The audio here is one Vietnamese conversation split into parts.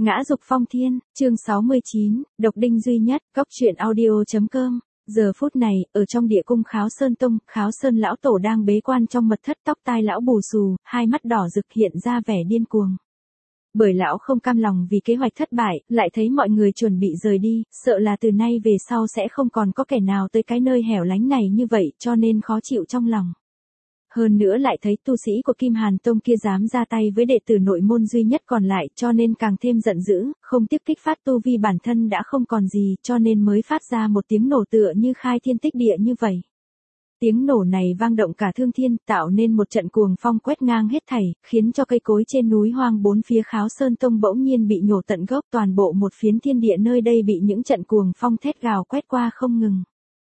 Ngã dục phong thiên, chương 69, độc đinh duy nhất, góc truyện audio.com. Giờ phút này, ở trong địa cung Kháo Sơn Tông, Kháo Sơn lão tổ đang bế quan trong mật thất, tóc tai lão bù xù, hai mắt đỏ rực hiện ra vẻ điên cuồng. Bởi lão không cam lòng vì kế hoạch thất bại, lại thấy mọi người chuẩn bị rời đi, sợ là từ nay về sau sẽ không còn có kẻ nào tới cái nơi hẻo lánh này như vậy, cho nên khó chịu trong lòng. Hơn nữa lại thấy tu sĩ của Kim Hàn Tông kia dám ra tay với đệ tử nội môn duy nhất còn lại, cho nên càng thêm giận dữ, không tiếc kích phát tu vi bản thân đã không còn gì, cho nên mới phát ra một tiếng nổ tựa như khai thiên tích địa như vậy. Tiếng nổ này vang động cả thương thiên, tạo nên một trận cuồng phong quét ngang hết thảy, khiến cho cây cối trên núi hoang bốn phía Kháo Sơn Tông bỗng nhiên bị nhổ tận gốc, toàn bộ một phiến thiên địa nơi đây bị những trận cuồng phong thét gào quét qua không ngừng.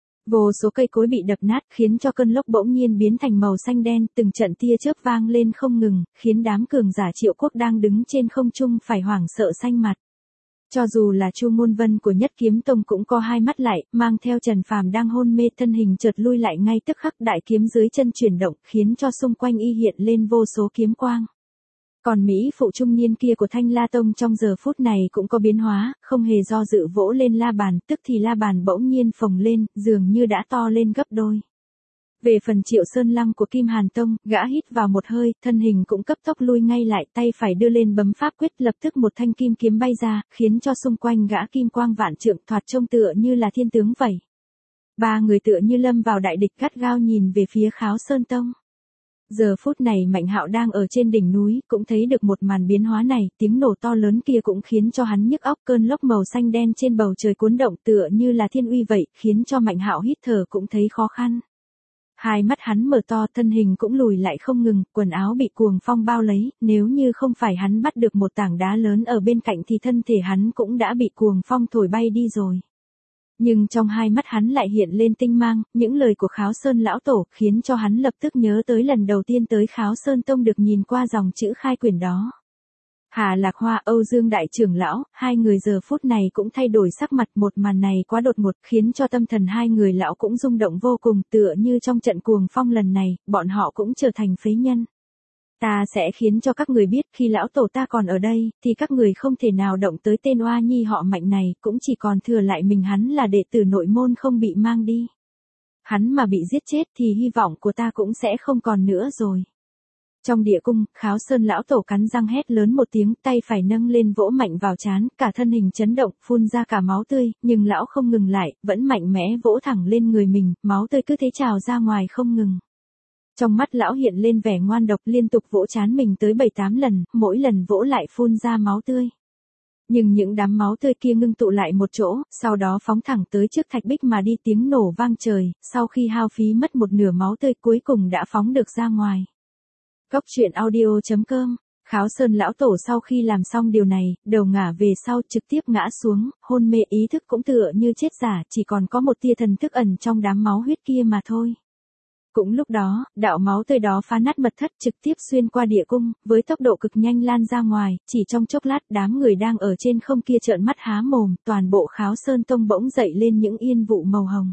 Vô số cây cối bị đập nát, khiến cho cơn lốc bỗng nhiên biến thành màu xanh đen, từng trận tia chớp vang lên không ngừng, khiến đám cường giả Triệu Quốc đang đứng trên không trung phải hoảng sợ xanh mặt. Cho dù là Chu Môn Vân của Nhất Kiếm Tông cũng co hai mắt lại, mang theo Trần Phàm đang hôn mê, thân hình chợt lui lại ngay tức khắc, đại kiếm dưới chân chuyển động, khiến cho xung quanh y hiện lên vô số kiếm quang. Còn Mỹ phụ trung niên kia của Thanh La Tông trong giờ phút này cũng có biến hóa, không hề do dự vỗ lên la bàn, tức thì la bàn bỗng nhiên phồng lên, dường như đã to lên gấp đôi. Về phần Triệu Sơn Lăng của Kim Hàn Tông, gã hít vào một hơi, thân hình cũng cấp tốc lui ngay lại, tay phải đưa lên bấm pháp quyết, lập tức một thanh kim kiếm bay ra, khiến cho xung quanh gã kim quang vạn trượng, thoạt trông tựa như là thiên tướng vậy. Ba người tựa như lâm vào đại địch, gắt gao nhìn về phía Kháo Sơn Tông. Giờ phút này Mạnh Hạo đang ở trên đỉnh núi, cũng thấy được một màn biến hóa này, tiếng nổ to lớn kia cũng khiến cho hắn nhức óc, cơn lốc màu xanh đen trên bầu trời cuốn động tựa như là thiên uy vậy, khiến cho Mạnh Hạo hít thở cũng thấy khó khăn. Hai mắt hắn mở to, thân hình cũng lùi lại không ngừng, quần áo bị cuồng phong bao lấy, nếu như không phải hắn bắt được một tảng đá lớn ở bên cạnh thì thân thể hắn cũng đã bị cuồng phong thổi bay đi rồi. Nhưng trong hai mắt hắn lại hiện lên tinh mang, những lời của Kháo Sơn lão tổ, khiến cho hắn lập tức nhớ tới lần đầu tiên tới Kháo Sơn Tông được nhìn qua dòng chữ khai quyển đó. Hà Lạc Hoa, Âu Dương đại trưởng lão, hai người giờ phút này cũng thay đổi sắc mặt, một màn này quá đột ngột, khiến cho tâm thần hai người lão cũng rung động vô cùng, tựa như trong trận cuồng phong lần này, bọn họ cũng trở thành phế nhân. Ta sẽ khiến cho các người biết, khi lão tổ ta còn ở đây, thì các người không thể nào động tới tên oa nhi họ Mạnh này, cũng chỉ còn thừa lại mình hắn là đệ tử nội môn không bị mang đi. Hắn mà bị giết chết thì hy vọng của ta cũng sẽ không còn nữa rồi. Trong địa cung, Kháo Sơn lão tổ cắn răng hét lớn một tiếng, tay phải nâng lên vỗ mạnh vào trán, cả thân hình chấn động, phun ra cả máu tươi, nhưng lão không ngừng lại, vẫn mạnh mẽ vỗ thẳng lên người mình, máu tươi cứ thế trào ra ngoài không ngừng. Trong mắt lão hiện lên vẻ ngoan độc, liên tục vỗ trán mình tới 7-8 lần, mỗi lần vỗ lại phun ra máu tươi. Nhưng những đám máu tươi kia ngưng tụ lại một chỗ, sau đó phóng thẳng tới trước thạch bích mà đi, tiếng nổ vang trời, sau khi hao phí mất một nửa máu tươi cuối cùng đã phóng được ra ngoài. Góc truyện audio.com. Kháo Sơn lão tổ sau khi làm xong điều này, đầu ngả về sau, trực tiếp ngã xuống, hôn mê, ý thức cũng tựa như chết giả, chỉ còn có một tia thần thức ẩn trong đám máu huyết kia mà thôi. Cũng lúc đó, đạo máu tươi đó phá nát mật thất, trực tiếp xuyên qua địa cung, với tốc độ cực nhanh lan ra ngoài, chỉ trong chốc lát đám người đang ở trên không kia trợn mắt há mồm, toàn bộ Kháo Sơn Tông bỗng dậy lên những yên vụ màu hồng.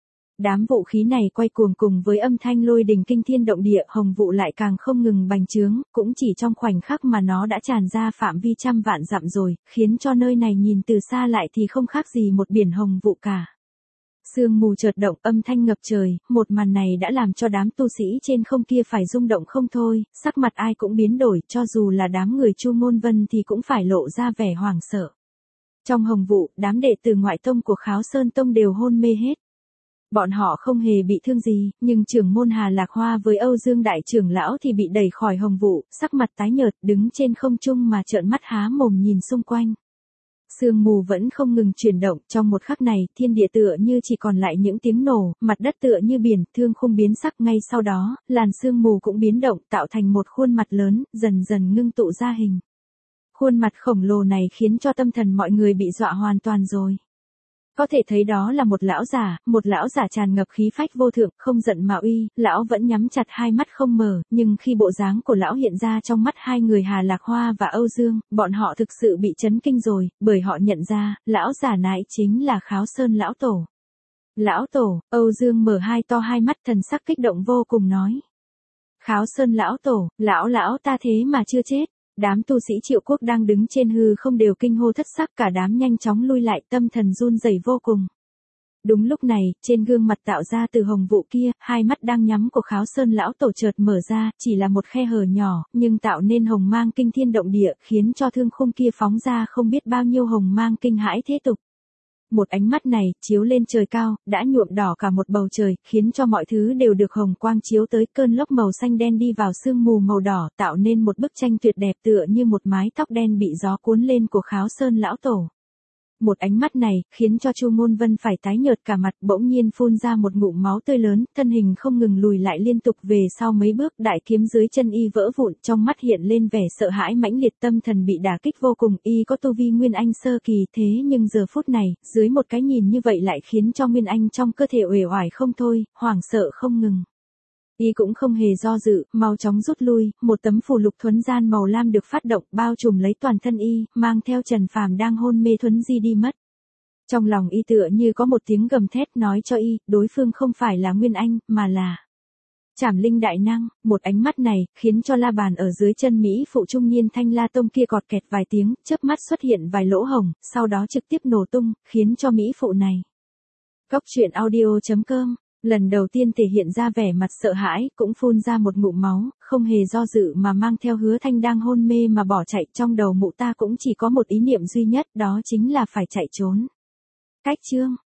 Đám vũ khí này quay cuồng cùng với âm thanh lôi đình kinh thiên động địa, hồng vụ lại càng không ngừng bành trướng, cũng chỉ trong khoảnh khắc mà nó đã tràn ra phạm vi trăm vạn dặm rồi, khiến cho nơi này nhìn từ xa lại thì không khác gì một biển hồng vụ cả. Sương mù chợt động, âm thanh ngập trời, một màn này đã làm cho đám tu sĩ trên không kia phải rung động không thôi, sắc mặt ai cũng biến đổi, cho dù là đám người Chu Môn Vân thì cũng phải lộ ra vẻ hoảng sợ. Trong hồng vụ, đám đệ tử ngoại tông của Kháo Sơn Tông đều hôn mê hết. Bọn họ không hề bị thương gì, nhưng trưởng môn Hà Lạc Hoa với Âu Dương đại trưởng lão thì bị đẩy khỏi hồng vụ, sắc mặt tái nhợt, đứng trên không trung mà trợn mắt há mồm nhìn xung quanh. Sương mù vẫn không ngừng chuyển động, trong một khắc này, thiên địa tựa như chỉ còn lại những tiếng nổ, mặt đất tựa như biển, thương khung biến sắc, ngay sau đó, làn sương mù cũng biến động, tạo thành một khuôn mặt lớn, dần dần ngưng tụ ra hình. Khuôn mặt khổng lồ này khiến cho tâm thần mọi người bị dọa hoàn toàn rồi. Có thể thấy đó là một lão giả tràn ngập khí phách vô thượng, không giận mà uy, lão vẫn nhắm chặt hai mắt không mở, nhưng khi bộ dáng của lão hiện ra trong mắt hai người Hà Lạc Hoa và Âu Dương, bọn họ thực sự bị chấn kinh rồi, bởi họ nhận ra, lão giả này chính là Kháo Sơn lão tổ. Lão tổ, Âu Dương mở hai mắt, thần sắc kích động vô cùng nói. Kháo Sơn lão tổ, lão ta thế mà chưa chết. Đám tu sĩ Triệu Quốc đang đứng trên hư không đều kinh hô thất sắc, cả đám nhanh chóng lui lại, tâm thần run rẩy vô cùng. Đúng lúc này, trên gương mặt tạo ra từ hồng vụ kia, hai mắt đang nhắm của Kháo Sơn lão tổ chợt mở ra, chỉ là một khe hở nhỏ, nhưng tạo nên hồng mang kinh thiên động địa, khiến cho thương khung kia phóng ra không biết bao nhiêu hồng mang kinh hãi thế tục. Một ánh mắt này, chiếu lên trời cao, đã nhuộm đỏ cả một bầu trời, khiến cho mọi thứ đều được hồng quang chiếu tới, cơn lốc màu xanh đen đi vào sương mù màu đỏ, tạo nên một bức tranh tuyệt đẹp tựa như một mái tóc đen bị gió cuốn lên của Kháo Sơn lão tổ. Một ánh mắt này, khiến cho Chu Ngôn Vân phải tái nhợt cả mặt, bỗng nhiên phun ra một ngụm máu tươi lớn, thân hình không ngừng lùi lại liên tục về sau mấy bước, đại kiếm dưới chân y vỡ vụn, trong mắt hiện lên vẻ sợ hãi mãnh liệt, tâm thần bị đả kích vô cùng, y có tu vi Nguyên Anh sơ kỳ, thế nhưng giờ phút này, dưới một cái nhìn như vậy lại khiến cho Nguyên Anh trong cơ thể uể oải không thôi, hoảng sợ không ngừng. Y cũng không hề do dự, mau chóng rút lui, một tấm phù lục thuấn gian màu lam được phát động, bao trùm lấy toàn thân y, mang theo Trần Phàm đang hôn mê thuấn di đi mất. Trong lòng y tựa như có một tiếng gầm thét nói cho y, đối phương không phải là Nguyên Anh, mà là Trảm Linh đại năng. Một ánh mắt này, khiến cho la bàn ở dưới chân Mỹ phụ trung niên Thanh La Tông kia cọt kẹt vài tiếng, chớp mắt xuất hiện vài lỗ hổng, sau đó trực tiếp nổ tung, khiến cho Mỹ phụ này. Cóc truyện audio.com lần đầu tiên thể hiện ra vẻ mặt sợ hãi, cũng phun ra một ngụm máu, không hề do dự mà mang theo Hứa Thanh đang hôn mê mà bỏ chạy, trong đầu mụ ta cũng chỉ có một ý niệm duy nhất, đó chính là phải chạy trốn. Cách chương